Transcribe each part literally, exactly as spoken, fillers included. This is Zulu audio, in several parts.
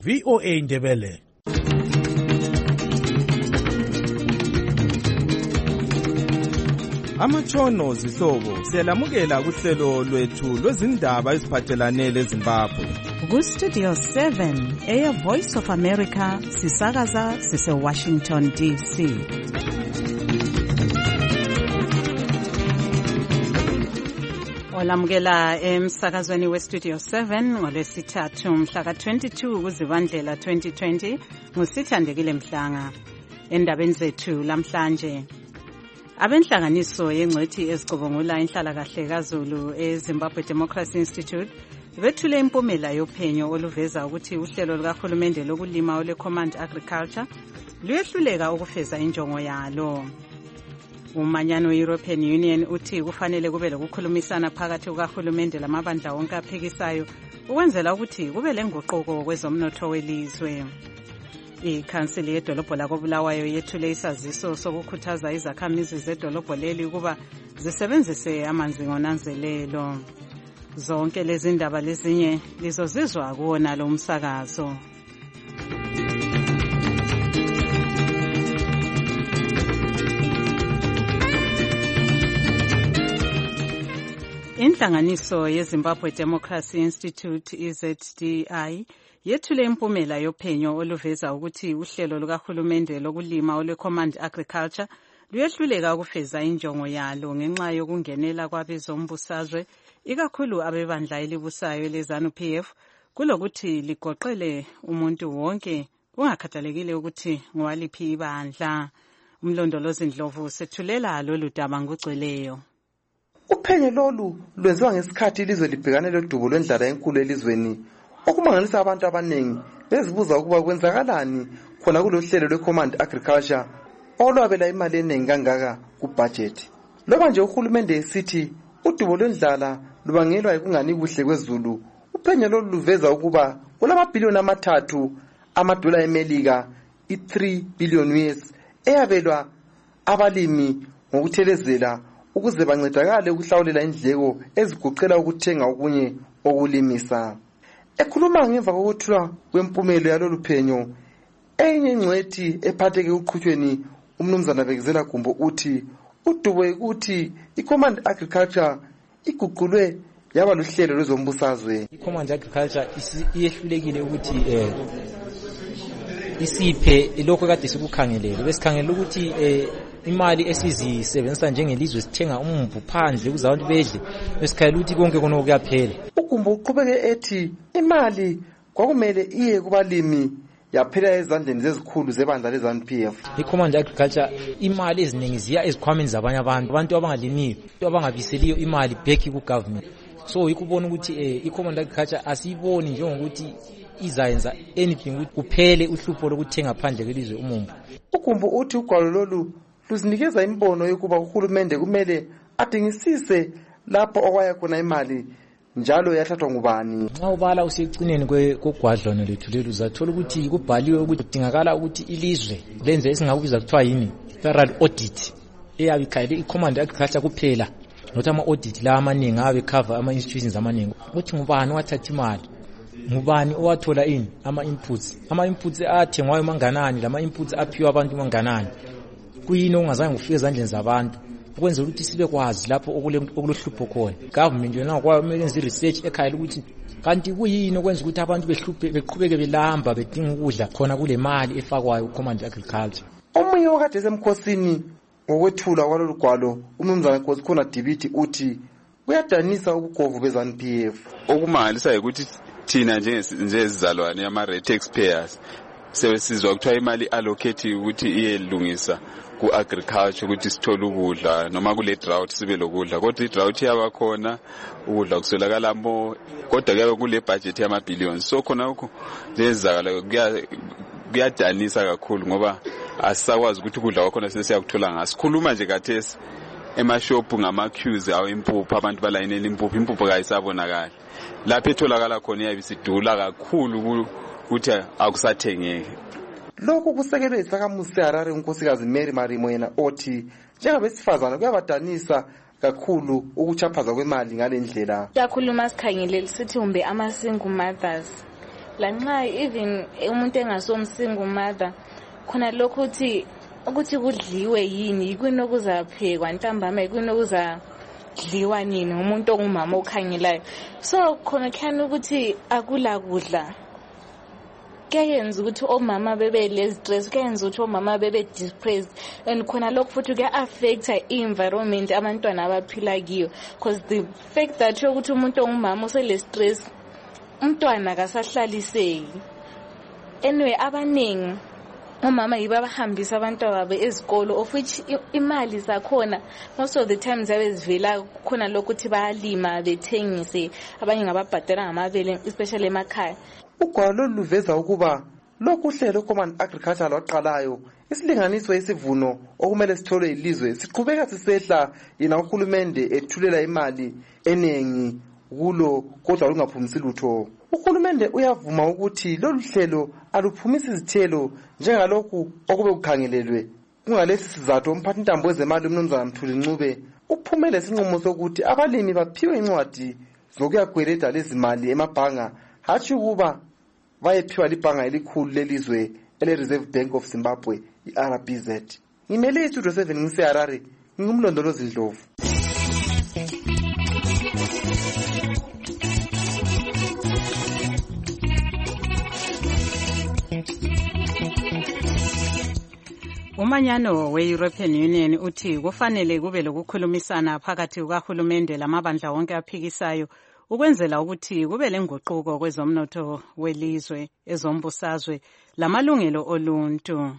V O A Ndebele. Amatshono zihlobo siyalamukela kuhlelo lwethu lwezindaba eziphathelane leZimbabwe. Ku Studio seven, Air Voice of America, sisakaza sise Washington D C. Olamukela emsakazweni we Studio seven ngolwesithathu mhla ka twenty-two kuZibandlela twenty twenty ngusithandekile Mhlanga. Endabeni zethu lamhlanje, abenhlanganiso yengcwethi ezicubungula inhlalakahle kaZulu eZimbabwe Democracy Institute bethule impumela yophenyo oluveza ukuthi uhlelo lukahulumende lokulima ole Command Agriculture luyehluleka ukufeza injongo yalo. Umanyano European Union uthi kufanele kube lokukhulumisana phakathi kukahulumende lamabandla wonke aphikisayo ukwenzela ukuthi kube lenguquko kwezomnotho welizwe. Ikhansili yedolobho lakoBulawayo yethule isaziso sokukhuthaza izakhamizi zedolobho leli ukuba zisebenzise amanzi ngonanzelelo. Zonke lezi ndaba lezinye lizozizwa kuwona lo msakazo. Inhlanganiso yeZimbabwe Democracy Institute I Z D I yethule impumela yophenyo oluveza ukuthi uhlelo lukahulumende lokulima ole Command Agriculture luyehluleka ukufeza injongo yalo ngenxa yokungenela kwabezombusazwe ikakhulu abebandla elibusayo leZANU P F kulokuthi ligoqele umuntu wonke kungakhathalekile ukuthi ngowaliphi ibandla. Umlondolozi Ndlovu sethulela lolu daba ngogcweleyo. Uphenyo lolu lwenziwa ngesikhathi ilizwe libhekane lodubo lwendlala enkulu elizweni, okumangalisa abantu abaningi bezibuza ukuba kwenzakalani khona kulohlelo lweCommand Agriculture olwabela imali eningi kangaka kubudget. Loba nje uhulumende esithi udubo lwendlala lubangelwa ukungani kuhle kwezulu, uphenyo lolu luveza ukuba kulamabhiliyoni amathathu amadola eMelika i three billion U S eyabelwa abalimi ngokuthelezela ukuze bancedakale ukuhlawulela indleko eziguqela ukuthenga okunye okulimisa. Ekhuluma ngemva kokuthula kwempumelo yalolu phenyo, enye ingcwethi ephatheke uqhutshweni umnumzana Bekezela Gumbo uthi udubo ukuthi iCommand Agriculture iguqulwe yaba luhlelo lwezombusazwe. iCommand Agriculture iyehlulekile ukuthi eh isiphe lokho kade sikukhangelele. Besikhangelela ukuthi eh imali esizisebenzisa njengelizwe sithenga umvu phandle ukuze abantu bedle, besikhalela ukuthi konke kona kuyaphela. Ugumbo uqhubeke ethi imali kwakumele iye kubalimi yaphela ezandleni zezikhulu zebandla leZANU P F. iCommand Agriculture imali eziningi ziya ezikhwameni zabanye abantu, abantu abangalimiyo, abangabiseliyo imali back ku government. So ikubona ukuthi eh iCommand Agriculture asiyiboni njengokuthi izayenza anything ukuthi kuphele uhlupho lokuthenga phandle kwelizwe umumbu. Ugumbo uthi ugwalo lolu luzinikeza imbono yokuba uhulumende kumele adingisise lapho okwaya khona imali njalo yathathwa ngubani. Nxa ubala usecineni kogwadlwana lethu lelu uzathola ukuthi kubhaliwe ukuthi kudingakala ukuthi ilizwe lenze esingakubiza kuthiwa yini thorough audit eyabe ikhayele iCommand Agriculture kuphela, nokuthi ama audit la amaningi abe cover ama institutions amaningi ukuthi ngubani wathatha imali, ngubani owathola ini ama inputs, ama inputs athengwayo manganani, lama inputs aphiwa abantu manganani, kuyini ongazange ufike ezandleni zabantu, ukwenza ukuthi sibe kwazi lapho okulohlupho khona. Government yona kwayo kumele yenze research ekhaya ukuthi kanti kuyini okwenza ukuthi abantu behluphe beqhubeke belamba bedinga ukudla khona kule mali efakwayo uCommand Agriculture. Omunye wakade esemkhosini ngokwethula kwalolu gwalo umnumzana Nkosikhona Dibiti uthi kuyadanisa ubugovu beZANU P F. Okumangalisa ukuthi thina njengezizalwane yama taxpayers sebesizwa kuthiwa imali allocate ukuthi iyelungisa ku agriculture ukuthi sithole ukudla noma kule drought sibe lokudla, kodwa idrought yabakhona ukudla kuswelakala mo, kodwa kuyabe kule budget yama billions. So khona lokho njengezizakala kuyadanisa kakhulu ngoba asisakwazi ukuthi ukudla kwakhona sesiyakuthola ngaso. Sikhuluma nje kathesi emashop ngama queues awu impuphu, abantu balayinela impuphu, impuphu kayisabonakala. Lapho etholakala khona iyabe isidula kakhulu ukuthi akusathengeki. Lokhu kusekelwe isakhamuzi seHarare unkosikazi Mary Marimo yena othi njengabesifazana kuyabadanisa kakhulu ukuchaphaza kwemali ngalendlela. Kakhulu masikhangele sithi umbe ama single mothers lanxa even umuntu engasomsingle mother khona lokho uthi ukuthi kudliwe yini yikuni okuzaphekwa ntambama yikuni okuzadliwa nini umuntu ongumama okhangelayo so khona khani ukuthi akula kudla kuyenza ukuthi omama bebe le stress kuyenza ukuthi omama bebe depressed and khona lokho futhi kuya affect i-environment abantwana abaphila kiyo because the fact that ukuthi umuntu ongumama usele stress umntwana akasahlaliseki anyway abaningi omama yiba bahambisa abantwana babo ezikolo of which imali zakhona most of the times abezivela khona lokho ukuthi bayalima bethengise abanye ngababhadala ngamabele especially emakhaya. Ugwalo luveza ukuba lokhu uhlelo Command Agriculture lwaqalayo isilinganiso esivuno okumele sitholwe ilizwe siqhubeka sisehla yena uhulumende ethulela imali enengi kulo kodwa lungaphumisi lutho. Uhulumende uyavuma ukuthi lolu hlelo aluphumisi izithelo njengalokhu okube kukhangelelwe. Kungalesi sizathu umphathi intambo wezemali uMnumzana Mthuli Ncube uphumele isinqumo sokuthi abalimi baphiwe incwadi zokuyagweleda lezimali emabhanga hathi kuba bayephiwa libhanga elikhulu lelizwe ele Reserve Bank of Zimbabwe i-R B Z. Ngimele iStudio seven ngiseHarare ngumlondolozi Ndlovu. Umanyano we-European Union uthi kufanele kube lokukhulumisana phakathi kukahulumende lamabandla wonke aphikisayo ukwenzela ukuthi kube lenguquko kwezomnotho welizwe, ezombusazwe lamalungelo oluntu.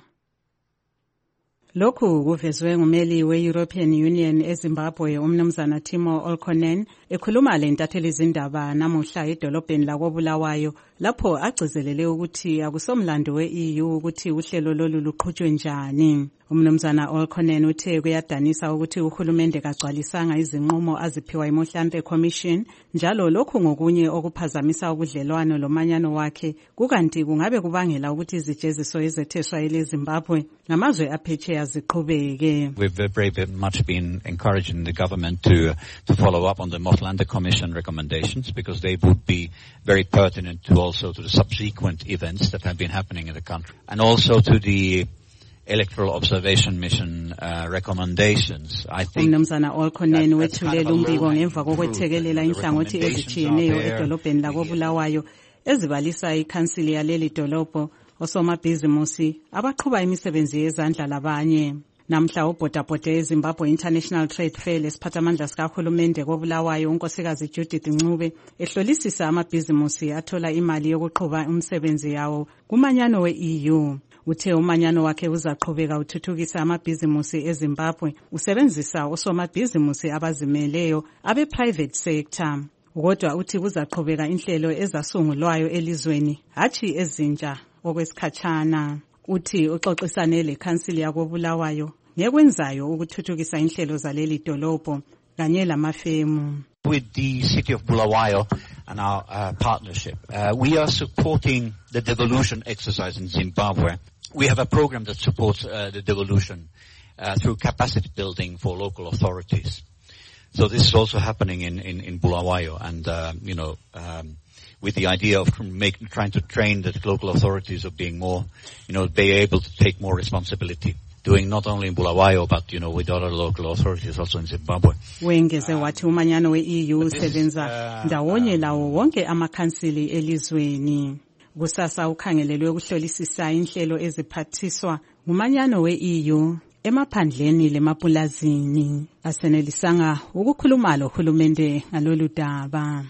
Lokhu kuvezwe ngumeli we-European Union eZimbabwe uMnumzana Timo Olkonen ekhuluma lentatheli izindaba namuhla edolobheni lakoBulawayo lapho agcizelele ukuthi akusomlando we-E U ukuthi uhlelo lolu luqhutshwe njani. Umnumzana Olkonen uthe kuyadanisa ukuthi uhulumende kagcwalisanga izinqumo aziphiwa iMohlampe Commission njalo lokhu ngokunye okuphazamisa ubudlelwano lomanyano wakhe kukanti kungabe kubangela ukuthi izijeziso ezetheswa eleZimbabwe ngamazwe aphetsheya ziqhubeke. We've very, very much been encouraging the government to to follow up on the Motlanthe Commission recommendations because they would be very pertinent to also to the subsequent events that have been happening in the country and also to the Electoral Observation Mission uh, recommendations. I think Umnumzana Olkonen wethulela umbiko ngemva kokwethekelela inhlangothi ezitshiyeneyo edolobheni lakoBulawayo ezibalisa ikhansili yaleli dolobho osomabhizimusi abaqhuba imisebenzi yezandla labanye. Namhla ubhodabhode eZimbabwe International Trade Fair lesiphathamandla sikahulumende koBulawayo unkosikazi Judith Ncube ehlolisisa amabhizimusi athola imali yokuqhuba umsebenzi yawo kumanyano we-E U. Uthe umanyano wakhe uzaqhubeka uthuthukisa amabhizimusi eZimbabwe usebenzisa osomabhizimusi abazimeleyo abe private sector. Kodwa uthi kuzaqhubeka inhlelo ezasungulwayo elizweni hathi ezintsha okwesikhatshana. Uthi uxoxisane lekhansili yakoBulawayo ngekwenzayo ukuthuthukisa inhlelo zaleli dolobho kanye lamafemu. With the city of Bulawayo and our uh, partnership, uh, we are supporting the devolution exercise in Zimbabwe. We have a program that supports uh, the devolution uh, through capacity building for local authorities. So this is also happening in, in, in Bulawayo and, uh, you know, um, with the idea of make, trying to train the local authorities of being more, you know, be able to take more responsibility. Doing not only in Bulawayo, but, you know, with other local authorities also in Zimbabwe. Wengeze wathi umanyano we-E U usebenza ndawonye lawo wonke amakhansili elizweni. Kusasa ukhangelelwe ukuhlolisisa inhlelo eziphathiswa ngumanyano we-E U emaphandleni lemapulazini. Asenelisanga ukukhuluma lo hulumende ngalolu daba.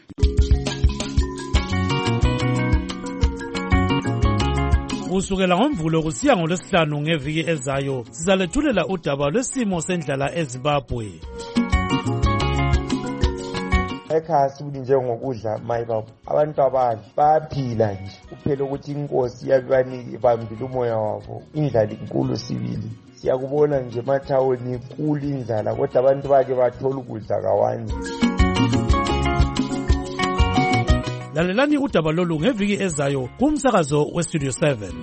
Kusukela ngomvulo kusiya ngolwesihlanu ngeviki ezayo sizalethulela udaba lwesimo sendlala eZimbabwe. Ekhaya sibili njengokudla mayibabo abantu abadla bayaphila nje kuphela ukuthi inkosi yabanike bambile umoya wabo. Indlala inkulu sibili siyakubona nje emathawuni inkulu indlala kodwa abantu bake bathola ukudla kawani. Lalelani udaba lolu ngeviki ezayo kumsakazo weStudio seven.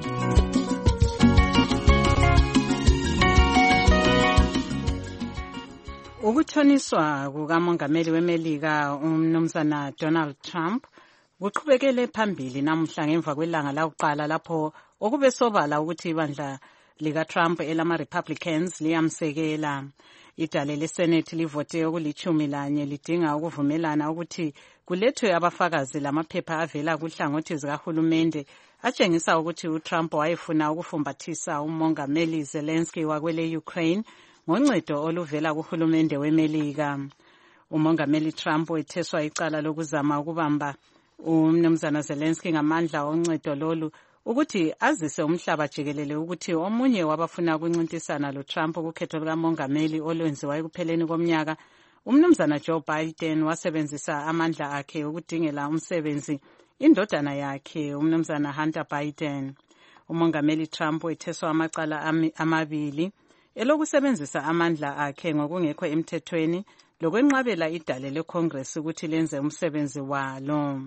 Ukuthoniswa kukamongameli weMelika uMnumzana Donald Trump Kuqhubekele phambili namhla ngemva kwelanga lakuqala lapho okube sobala ukuthi ibandla lika-Trump elama-Republicans liyamsekela. Idale leSenate livote okulichumi lanye lidinga ukuvumelana ukuthi kulethwe abafakazi lamaphepha avela kuhlangothi zikahulumende atshengisa ukuthi uTrump wayefuna ukufumbathisa umongameli Zelensky wakwele Ukraine ngoncedo oluvela kuhulumende weMelika. Umongameli Trump wetheswa icala lokuzama ukubamba umnumzana Zelensky ngamandla oncedo lolu ukuthi azise umhlaba jikelele ukuthi omunye wabafuna ukuncintisana loTrump kukhetho lukamongameli olwenziwa ekupheleni komnyaka, umnumzana Joe Biden wasebenzisa amandla akhe ukudingela umsebenzi indodana yakhe umnumzana Hunter Biden. Umongameli Trump wetheswa amacala amabili elokusebenzisa amandla akhe ngokungekho emthethweni lokwenqabela idale leCongress ukuthi lenze umsebenzi walo.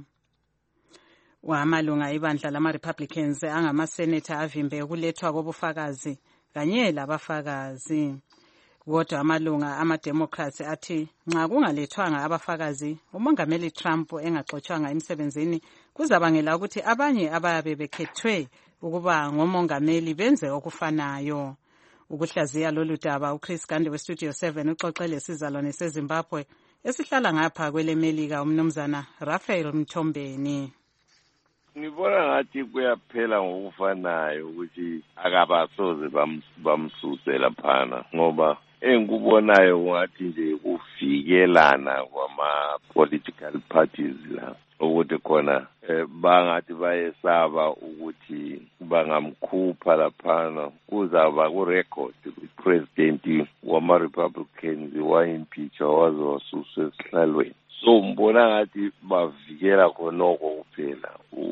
Wamalunga ibandla lama-Republicans angamaseneta avimbe ukulethwa kobufakazi kanye labafakazi. Kodwa amalunga ama-Democrats athi nxa kungalethwanga abafakazi umongameli Trump engaxotshwanga emsebenzini kuzabangela ukuthi abanye abayabe bekhethwe ukuba ngomongameli benze okufanayo. Ukuhlaziya lolu daba uChris Gande weStudio seven uxoxele sizalwane seZimbabwe esihlala ngapha kwelemelika umnumzana Raphael Mthombeni. Ngibona ngathi kuyaphela ngokufanayo ukuthi akabasoze bamsuse laphana ngoba engikubonayo ngathi nje kuvikelana kwama-political parties la ukuthi khona eh, bangathi bayesaba ukuthi bangamkhupha laphana kuzaba kurecord president wama-Republicans wa-impeacha waze wasuswa esihlalweni. So mbona ngathi bavikela khonoko kuphela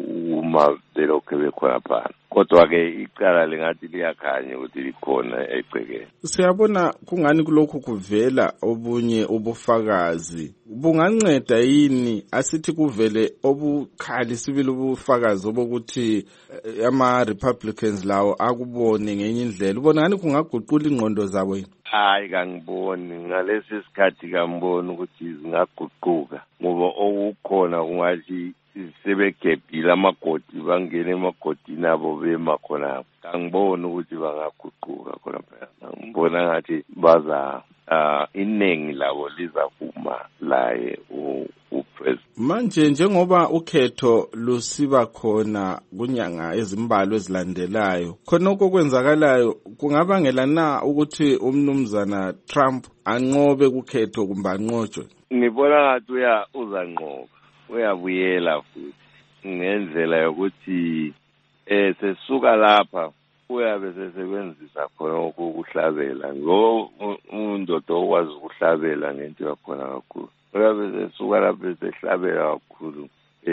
uma belokhu bekhona phana. Kodwa-ke icala lingathi liyakhanya ukuthi likhona egcekeni. Siyabona kungani kulokhu kuvela obunye ubufakazi. Bunganceda yini asithi kuvele obukhali sibili ubufakazi obokuthi ama-Republicans lawo akubone ngenye indlela. Ubona ngani kungaguqula ingqondo zabo yini? Hayi kangiboni ngalesi sikhathi kangiboni ukuthi zingaguquka ngoba okukhona kungathi sebegebhile amagodi bangene emagodini abo bema khona. Kangiboni ukuthi bangaguquka khona phela. Ngibona ngathi baza uh, iningi labo lizavuma laye upresident. Manje njengoba ukhetho lusiba khona kunyanga ezimbalwa ezilandelayo khonoko kwenzakalayo kungabangela na ukuthi umnumzana Trump anqobe kukhetho kumbe anqotshwe? Ngibona ngathi uya uzanqoba uyabuyela futhi ngendlela yokuthi eh sesuka lapha uyabe sesebenzisa khona ukuhlabela ngo undodo okwazi ukuhlabela ngento yakhona kakhulu. Uyabe sesuka lapha sehlabela kakhulu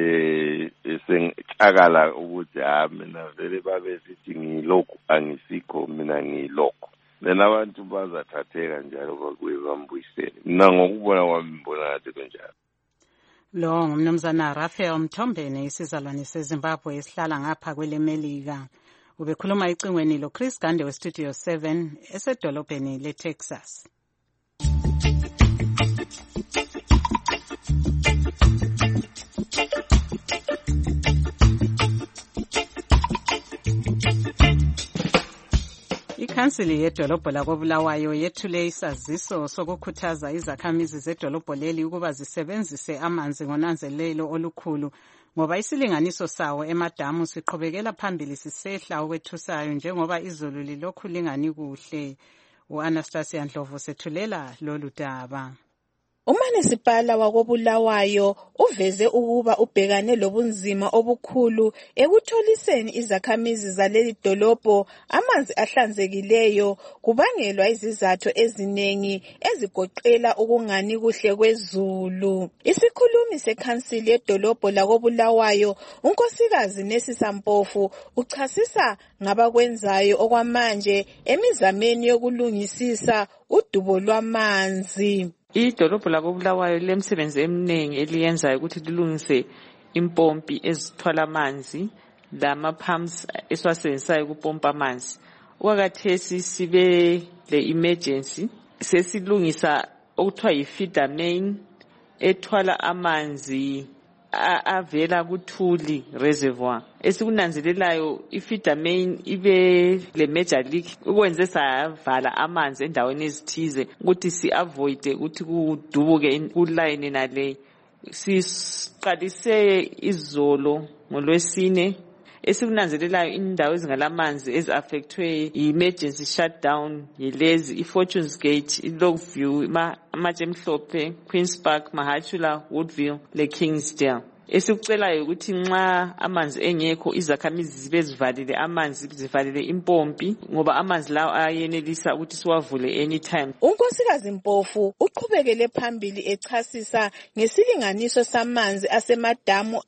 eh esengcakala ukuthi ha mina vele babe sithi ngilokhu angisikho mina ngilokho. Then abantu bazathatheka njalo bakuye bambuyisele. Mina ngokubona kwami mbona ngathi kanjalo. Lo ngumnumzana Raphael Mthombeni isizalwane seZimbabwe esihlala ngapha kwelemelika. Ubekhuluma icingweni lo Chris Gande weStudio seven esedolobheni leTexas. Ikhansili yedolobho lakoBulawayo yethule isaziso sokukhuthaza izakhamizi zedolobho leli ukuba zisebenzise amanzi ngonanzelelo olukhulu ngoba isilinganiso sawo emadamu siqhubekela phambili sisehla okwethusayo njengoba izulu lilokhu lingani kuhle. U-Anastasia Ndlovu sethulela lolu daba. Umanisipala wakoBulawayo uveze ukuba ubhekane lobunzima obukhulu ekutholiseni izakhamizi zaleli dolobho amanzi ahlanzekileyo kubangelwa izizathu eziningi ezigoqela ukungani kuhle kwezulu. Isikhulumi sekhansili yedolobho lakoBulawayo unkosikazi Nesisa Mpofu uchasisa ngabakwenzayo okwamanje emizameni yokulungisisa udubo lwamanzi. Idolobho lakoBulawayo lemsebenzi eminingi eliyenzayo ukuthi lilungise impompi ezithwala amanzi lama pumps esiwasebenzisayo ukupompa amanzi. Okwakhathesi sibe le emergency sesilungisa okuthiwa yi feeder main ethwala amanzi avela kuThuli reservoir. Esikunanzelelayo ifeeder main ibe le major leak ukwenze savala amanzi endaweni ezithize ukuthi si avoid ukuthi kudubuke kuline nale. Siqalise izolo ngolwesine esikunanzelelayo indawo ezingalamanzi eziaffectwe i-emergency shutdown yilezi i-Fortunes Gate, i-Longview, amatshe emhlophe, Queen's Park, Mahatula, Woodville le Kingsdale. Esikucelayo ukuthi nxa amanzi engekho izakhamizi zibe zivalile amanzi zivalile impompi ngoba amanzi lawo ayenelisa ukuthi siwavule anytime. uNkosikazi Mpofu uqhubekele phambili echasisa ngesilinganiso samanzi asemadamu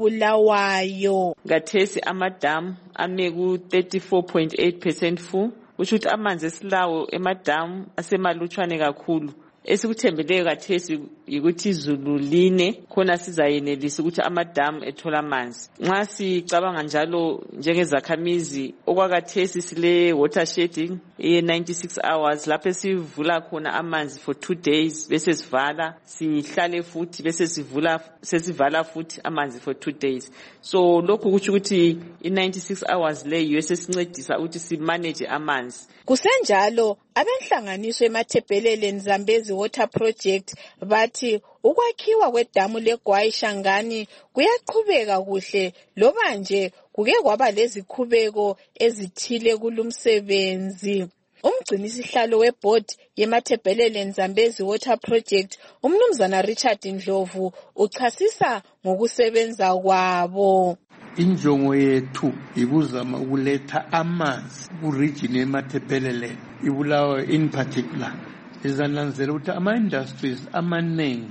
akobulawayo. Ngathesi amadamu ame ku thirty-four point eight percent full, kusho ukuthi amanzi esilawo emadamu asemalutshwane kakhulu. Esikuthembeleyo kathesi ukuthi izulu line khona sizayenelisa ukuthi amadamu ethola amanzi. Nxa sicabanga njalo njengezakhamizi okwakathesi sile water shedding e ninety-six hours lapho sivula khona amanzi for two days bese sivala sihlale futhi bese sivula sesivala futhi amanzi for two days. So lokhu kuthi ukuthi i ninety-six hours leyo esesincedisa ukuthi si manage amanzi. Kusenjalo abenhlanganiso eMathebheleleni Zambezi Water Project bathi ukwakhiwa kwedamu leGwai Shangani kuyaqhubeka kuhle loba nje kuke kwaba lezikhubeko ezithile kulumsebenzi. Umgcinisihlalo weboard yeMathebheleleni Zambezi Water Project umnumzana Richard Ndlovu uchasisa ngokusebenza kwabo. Injongo yethu ikuzama ukuletha amanzi ku-region yeMathebheleleni iBulawayo in particular. Izananzela ukuthi ama-industries amaningi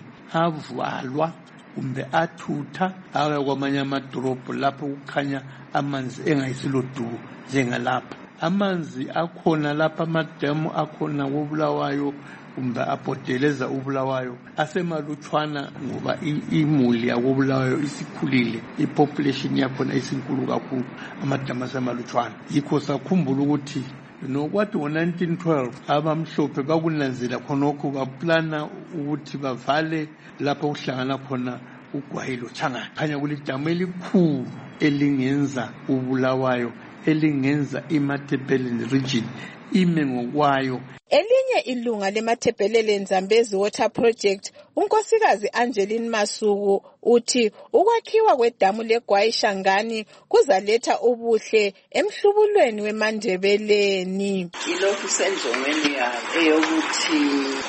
avalwa kumbe athutha aya kwamanye amadolobho lapho kukhanya amanzi engayisilodubo njengalapha. Amanzi akhona lapha amadamu akhona koBulawayo kumbe abhodeleza uBulawayo asemalutshwana ngoba imuli yakoBulawayo isikhulile, ipopulation yakhona isinkulu kakhulu, amadamu asemalutshwana. Yikho sakhumbula ukuthi nokwathi ngo nineteen twelve abamhlophe bakunanzela khonokho baplana ukuthi bavale lapho kuhlangana khona uGwai loChangani. Khanya kulidamu elikhulu elingenza uBulawayo, elingenza iMathebheleleni region ime ngokwayo. Elinye ilunga leMathebheleleni Zambezi Water Project unkosikazi Angeline Masuku uthi ukwakhiwa kwedamu leGwai Shangani kuzaletha ubuhle emhlubulweni weMandebeleni. Ilokhu senjongweni yayo eyokuthi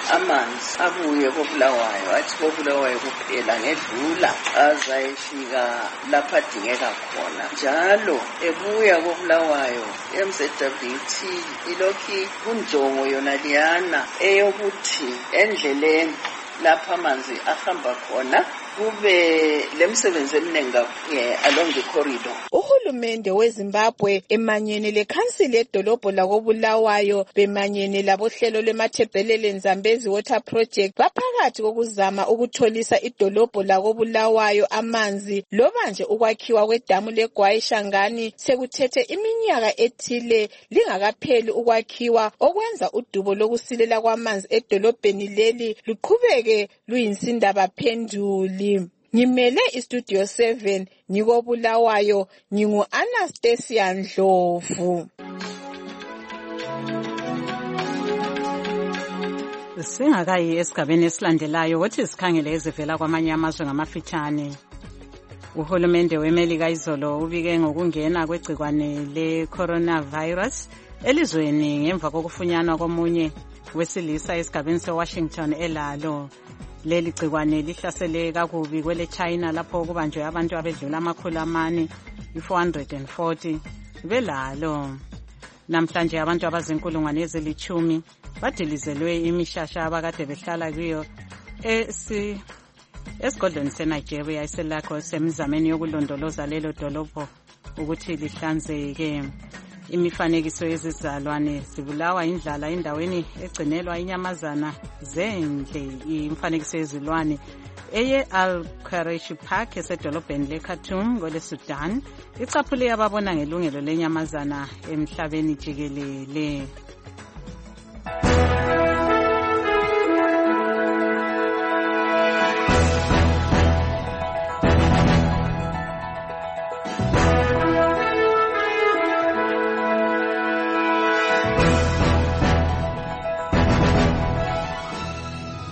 amanzi abuye koBulawayo, athi koBulawayo kuphela ngedlula azayifika lapha adingeka khona. Njalo ebuya koBulawayo M Z W T ilokhu kunjongo yona liyana eyokuthi endleleni lapha amanzi ahamba khona kube lemsebenzi eminengi along the corridor. Uhulumende weZimbabwe emanyene lekhansili edolobho lakoBulawayo bemanyene labohlelo lweMathebheleleni Zambezi Water Project baphakathi kokuzama ukutholisa idolobho lakoBulawayo amanzi loba nje ukwakhiwa kwedamu leGwai Shangani sekuthethe iminyaka ethile lingakapheli ukwakhiwa okwenza udubo lokusilela kwamanzi edolobheni leli luqhubeke luyinsindaba phenduli. Ngimele iStudio seven ngikoBulawayo ngingu Anastasia Ndlovu. Singakayi esigabeni esilandelayo wothi sikhangele ezivela kwamanye amazwe ngamafitshane. Uhulumende weMelika izolo ubike ngokungena kwegcikwane le-coronavirus elizweni ngemva kokufunyanwa komunye wesilisa esigabeni seWashington elalo. Leli gcikwane lihlasele kakubi kwele China lapho kubanjwe abantu abedlula amakhulu amane i-four hundred forty belalo. Namhlanje abantu abazinkulungwane ezilithumi badilizelwe imishasha abakade behlala kuyo esi esigodlweni seNigeria iselakho semizameni yokulondoloza lelo dolobho ukuthi lihlanzeke. Imifanekiso yezizalwane zibulawa indlala endaweni egcinelwa inyamazana zendle. Imifanekiso yezilwane eye Al-Quraish Park esedolobheni leKhartoum kwele Sudan icaphule ababona ngelungelo lenyamazana emhlabeni jikelele.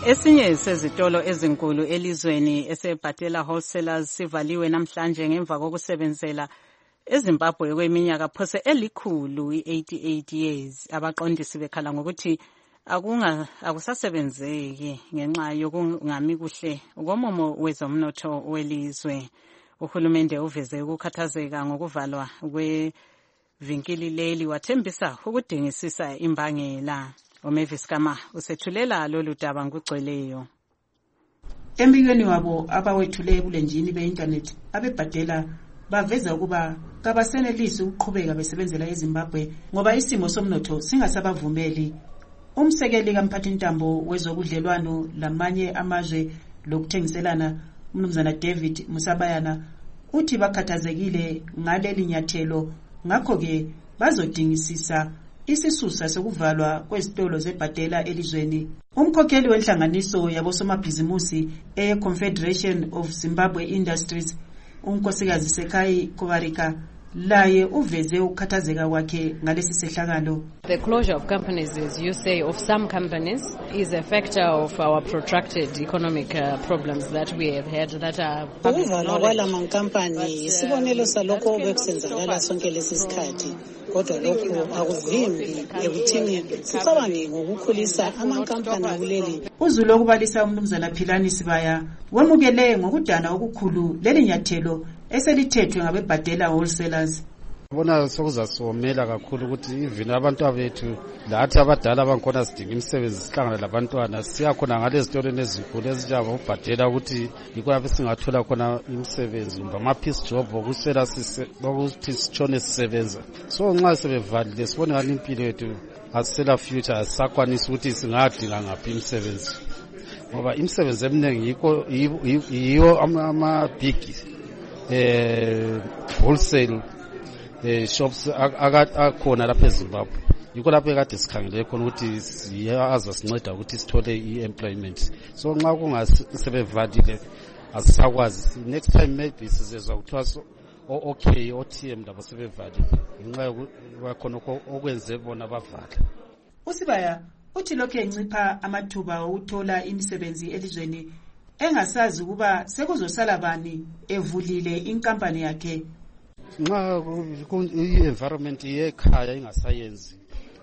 Esinye sezitolo ezinkulu elizweni esebhadela wholesalers sivaliwe namhlanje ngemva kokusebenzela eZimbabwe kweminyaka phose elikhulu i-eighty-eight years. Abaqondisi bekhala ngokuthi akunga akusasebenzeki ngenxa yokungami kuhle ngomomo wezomnotho welizwe. Uhulumende uveze ukukhathazeka ngokuvalwa kwevinkili leli wathembisa ukudingisisa imbangela. Omavis Kama usethulela lolu daba ngugcweleyo. Embikweni wabo abawethule kulenjini be-internet abebhadela baveza ukuba kabasenelisi ukuqhubeka besebenzela eZimbabwe ngoba isimo somnotho singasabavumeli. Umsekeli kamphathintambo wezobudlelwano lamanye amazwe lokuthengiselana uMnumzana David Musabayana uthi bakhathazekile ngaleli nyathelo, ngakho ke bazodingisisa isisusa sokuvalwa kwezitolo zebhadela elizweni. Umkhokheli wenhlanganiso yabosomabhizimusi e-Confederation of Zimbabwe Industries, unkosikazi Sekai Kovarika, laye uveze ukhathazeka kwakhe ngalesi sehlakalo. The closure of companies, as you say, of some companies is a factor of our protracted economic uh, problems that we have had that are public knowledge. Ukuvalwa kwala mankampani isibonelo salokho bekusenzakala sonke lesi sikhathi. Kodwa lokhu akuvimbi ekuthini sicabange ngokukhulisa amankampani kuleli. Uzulu okubalisa uMnumzana Philani Sibaya wemukele ngokudana okukhulu leli nyathelo eselithethwe ngabebhadela wholesalers. Bona sokuzasomela kakhulu ukuthi even abantu abethu lathi abadala abankhona sidinga imisebenzi sihlangana labantwana siyakhona ngalezi zitolo ezinkulu ezinjaba ubhadela ukuthi yikho lapho singathola khona imisebenzi ngba ama piece job okusela ukuthi sitshone sisebenza. So nxa sebevalile sibone ngani impilo yethu asela future asakwanisa ukuthi singadinga ngaphi imisebenzi ngoba imisebenzi eminingi yikho yiyo ama big eh wholesale eh shops akhona lapha eZimbabwe. Yikho lapho ekade sikhangele khona ukuthi siyaza sinceda ukuthi sithole i-employment. So nxa kungasebevalile asisakwazi. Next time maybe sizezwa kuthiwa okay O T M labo sebevalile ngenxa yokukhona okwenze bona bavala. Usibaya uthi lokho encipha amathuba okuthola imisebenzi elizweni engasazi ukuba sekuzosala bani evulile inkampani yakhe. Nxa i-environment yekhaya ingasayenzi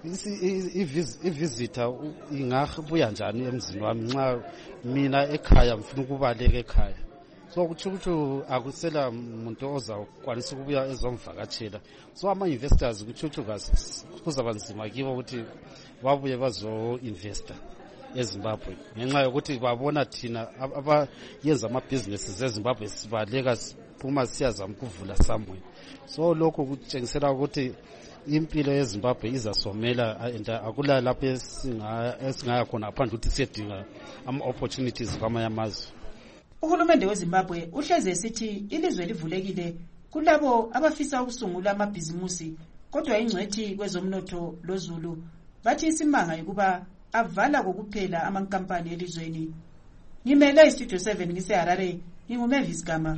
i-visitor ingabuya njani emzini wami nxa mina ekhaya ngifuna ukubaleka ekhaya. So kuthi ukuthi akusela umuntu ozakwanisa ukubuya ezomvakatshela. So ama-investors kuthi ukuthi kuzaba nzima kibo ukuthi babuye bazo-investa eZimbabwe ngenxa yokuthi babona thina abayenza amabhizinesi eZimbabwe sibaleka uma siyazama ukuvula somewhere. So lokho kutshengisela ukuthi impilo yeZimbabwe izasomela and akula lapho esingaya khona ngaphandle ukuthi siyedinga ama-opportunities kwamanye amazwe. Uhulumende weZimbabwe uhleze esithi ilizwe livulekile kulabo abafisa ukusungula amabhizimusi, kodwa ingcwethi kwezomnotho loZulu bathi isimanga ukuba avala kokuphela amankampani elizweni. Ngimele iStudio seven ngiseHarare, nginguMavis Gama.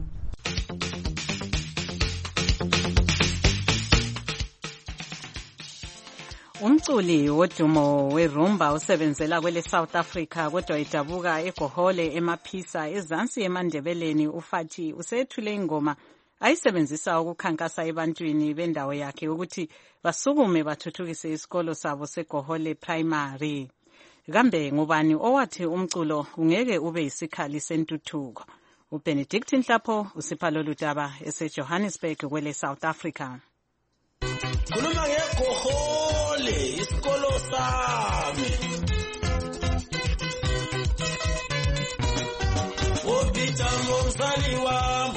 Umculi wodumo werumba usebenzela kwele South Africa kodwa idabuka eGohole emaphisa ezansi eMandebeleni uFathi usethule ingoma ayisebenzisa ukukhankasa ebantwini bendawo yakhe ukuthi basukume bathuthukise isikolo sabo seGohole Primary. Kambe ngubani owathi umculo ungeke ube isikhali sentuthuko? uBenedict Nhlapho usipha lolu daba eseJohannesburg kwele South Africa. Khuluma ngeGohole isikolo sami. Obitamo msali wami.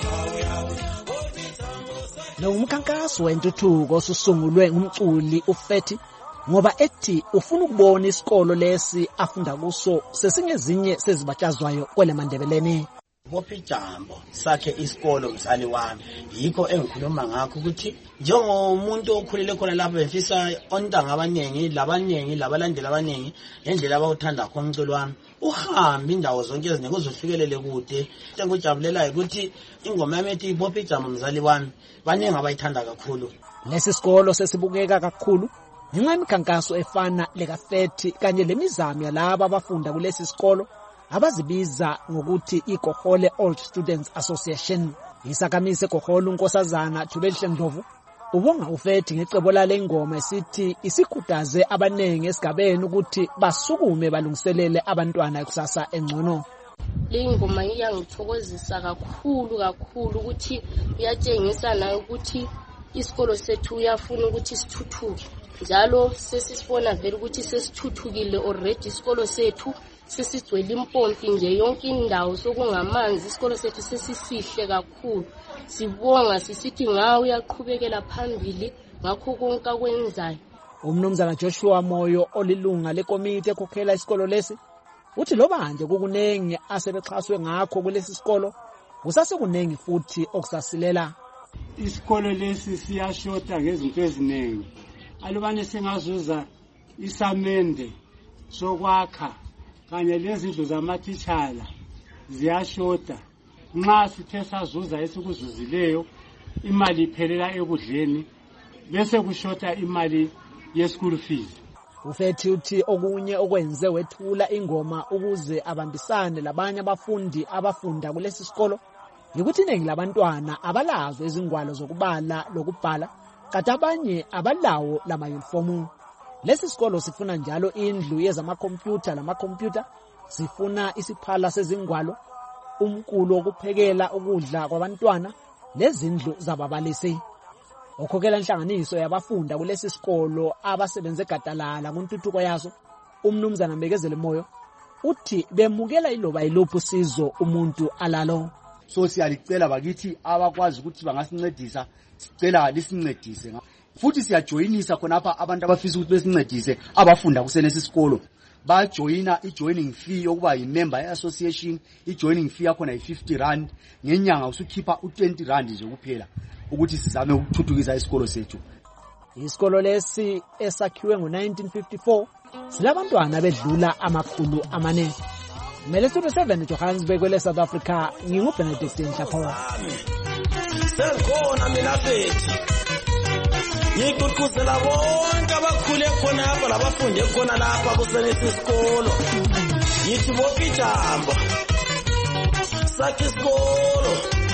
Lo umkhankaso wentuthuko osusungulwe ngumculi uFathi ngoba ethi ufuna ukubona isikolo lesi afunda kuso sesingezinye sezibatshazwayo kwele Mandebeleni. Bopijambo sakhe isikolo msali wami yikho engikhuluma ngakho ukuthi njengomuntu okhulele khona lapha befisa ontanga abanengi labanengi labalandela abanengi ngendlela abawuthanda khona umculo wami uhambe indawo zonke eziningi uzofikelele kude. Engijabulelayo ukuthi ingoma yami ethi Bopijambo msali wami baningi abayithanda kakhulu. Lesi sikolo sesibukeka kakhulu ngenxa yemikhankaso efana lekaFathi kanye lemizamo yalabo abafunda kulesi sikolo abazibiza ngokuthi iGohole Old Students Association. Isakamisa eGohole uNkosazana Thubelihle Ndlovu ubonga uFethi ngecebo lale ngoma esithi isikhuthaze abanengi esigabeni ukuthi basukume balungiselele abantwana ekusasa engcono. Le ngoma iyangithokozisa kakhulu kakhulu ukuthi iyatshengisa nayo ukuthi isikolo sethu uyafuna ukuthi sithuthuke. Njalo sesisibona vele ukuthi sesithuthukile already isikolo sethu sesigcwele impompi nje yonke indawo sokungamanzi isikolo sethu sesisihle kakhulu. Sibonga sisithi ngawe uyaqhubekela phambili ngakho konke akwenzayo. Umnumzana Joshua Moyo olilunga lekomiti ekhokhela isikolo lesi uthi loba nje kukunengi asebexhaswe ngakho kulesi sikolo kusasekunengi futhi okusasilela. Isikolo lesi siyashota ngezinto eziningi. Alubane singazuza isamende sokwakha kanye lezindlu zamatitshala ziyashota. Nxa sithe sazuza esikuzuzileyo imali iphelela ekudleni bese kushota imali ye-school fees. Ufethi uthi okunye okwenze wethula ingoma ukuze abambisane labanye abafundi abafunda kulesi sikolo ukuthi iningi labantwana abalazo izingwalo zokubala lokubhala kanti abanye abalawo lama-uniformu. Lesi sikolo sifuna njalo indlu yezamakhompyutha lamakhompyutha, sifuna isiphala sezingwalo, umkulo wokuphekela ukudla kwabantwana lezindlu zababalisi. Okhokela inhlanganiso yabafunda kulesi sikolo abasebenze gadalala kuntuthuko yaso umnumzana Mbekezele Moyo uthi bemukela iloba ilophu sizo umuntu alalo. So siyalicela bakithi abakwazi ukuthi bangasincedisa sicela lisincedise futhi siyajoyinisa khonapha abantu abafisa ukuthi besincedise abafunda kusenesi sikolo bajoyina i-joining fee yokuba yi-member ye-association. I-joining fee yakhona yi-fifty rand ngenyanga usukhipha u-twenty rand nje kuphela ukuthi sizame ukuthuthukisa isikolo sethu. Isikolo lesi esakhiwe ngo-nineteen fifty-four silabantwana bedlula amakhulu amane. Mele Studio seven Johannesburg kwele South Africa nginguBenedict Nhlapho. Sengkhona mina fethi ngikuqhuzela bonke abakhule khona lapha labafunde khona lapha kusenesi sikolo. Yithi bopijambo sakhe isikolo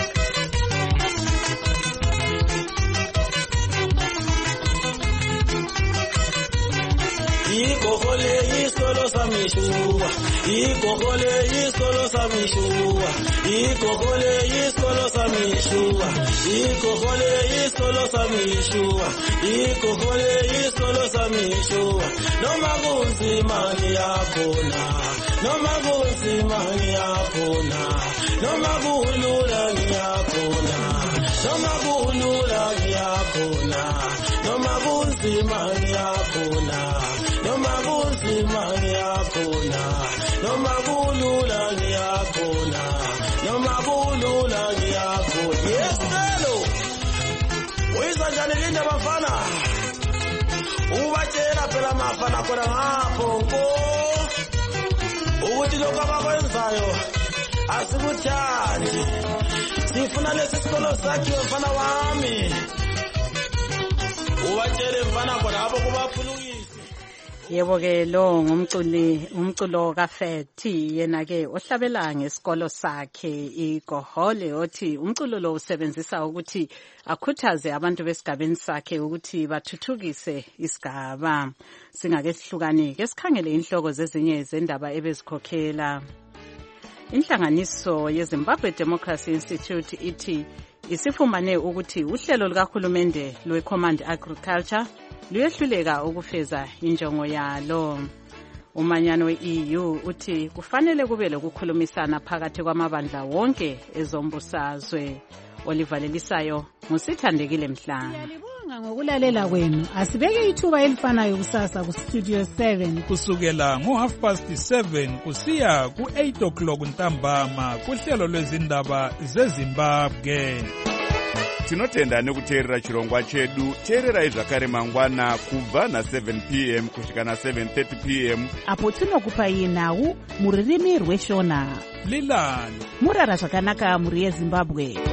Igohole isikolo samishuwa, igohole isikolo samishuwa, igohole isikolo samishuwa, igohole isikolo samishuwa, igohole isikolo samishuwa. Noma kunzima ngiyakhona, noma kunzima ngiyakhona, noma kulula ngiyakhona, noma kulula ngiyakhona, noma kunzima ngiyakhona. Noma kunzima ngiyakhona, noma kulula ngiyakhona, noma kulula ngiyakhona. Yes, hello. Uyizwa njani linda bafana? Ubatshela phela mafana khona ngapho nko. Ukuthi lokho abakwenzayo asikuthandi. Sifuna lesi sikolo sakhiwe mfana wami. Ubatshele mfana khona apho kubaphulukile. Yebo ke lo ngumculi umculo kaFethi yena ke ohlabela ngesikolo sakhe iGohole othi umculo lo usebenzisa ukuthi akhuthaze abantu besigabeni sakhe ukuthi bathuthukise isigaba. Singake sihlukane ke sikhangele inhloko zezinye zendaba ebezikhokhela. Inhlanganiso yeZimbabwe Democracy Institute ithi isifumane ukuthi uhlelo lukahulumende lweCommand Agriculture luyehluleka ukufeza injongo yalo. Umanyano we-E U uthi kufanele kube lokukhulumisana phakathi kwamabandla wonke ezombusazwe. Olivalelisayo ngusithandekile Mhlanga. Ngiyabonga ngokulalela kwenu. Asibeke ithuba elifanayo kusasa ku Studio seven kusukela ngo half past seven kusiya ku eight o'clock ntambama kuhlelo lwezindaba zeZimbabwe. Tinotenda nekuteerera chirongwa chedu. Teerera zvakare mangwana kubva na seven p m kusvika na seven thirty p m apo tinokupai nhau muririmi rweshona. Lilani murara zvakanaka muri yeZimbabwe.